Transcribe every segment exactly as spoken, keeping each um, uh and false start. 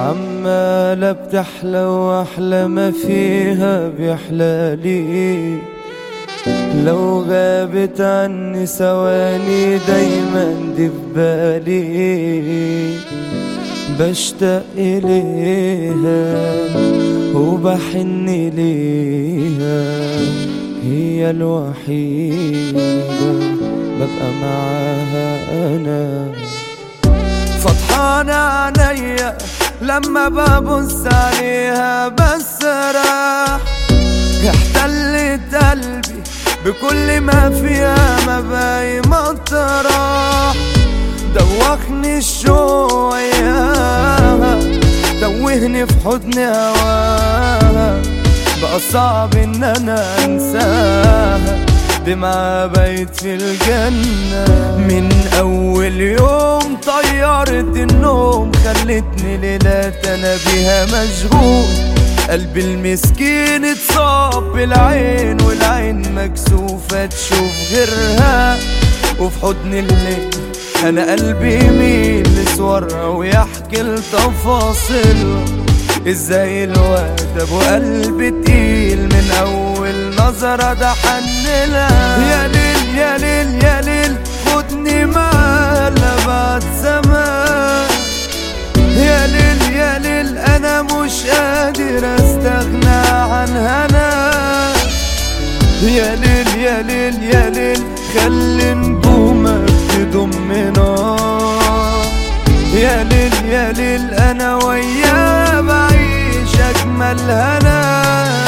عمالة بتحلى وأحلى ما فيها بيحلالي، لو غابت عني ثواني دايما دي في بالي، بشتاق إليها وبحن ليها، هي الوحيدة ببقى معاها أنا. فضحانة عينيا لما ببص عليها بسرح، احتلت قلبي بكل ما فيها مباي مطرح، دوخني الشوق وياها، توهني في حضن هواها، بقى صعب ان انا انساها، دي معاها بيت في الجنة. من اول يوم طيرت النوم، خلتني ليلات انا بيها مشغول، قلبي المسكين اتصاب بالعين، والعين مكسوفة تشوف غيرها، وفي حضن الليل انا قلبي يميل لصورها ويحكي التفاصيل، ازاي الواد ابو قلب تقيل من اول نظرة ده حنلها. يا ليل يا ليل يا ليل خدني معاها لبعد زمان، يا ليل يا ليل انا مش قادر استغنى عنها انا، يا ليل يا ليل يا ليل خلي نجومك تضمنا، يا ليل يا ليل انا وياه بعيش اجمل هنا.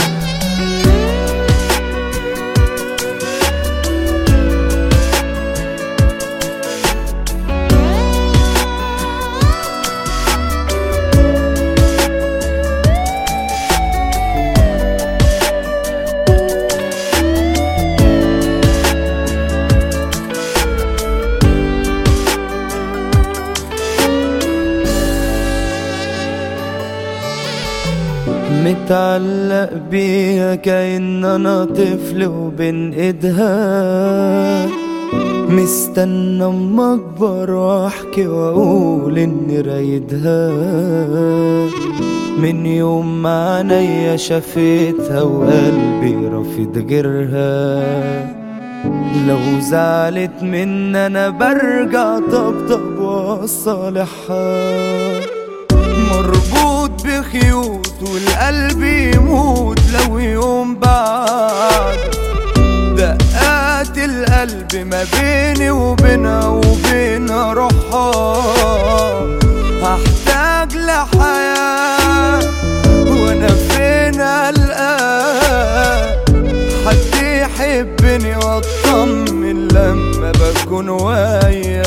متعلق بيها كأن انا طفل وبين ايدها، مستنى اما اكبر واحكي واقول اني رايدها، من يوم ما عينيا شافتها وقلبي رافض غيرها، لو زعلت مني انا برجع طبطب واصالحها، مربوط بخيوط والقلب يموت لو يوم بعد، دقات القلب ما بيني وبينها وبينها روحها، هحتاج لحياة وانا فين الآن، حد يحبني واطمن لما بكون وياه.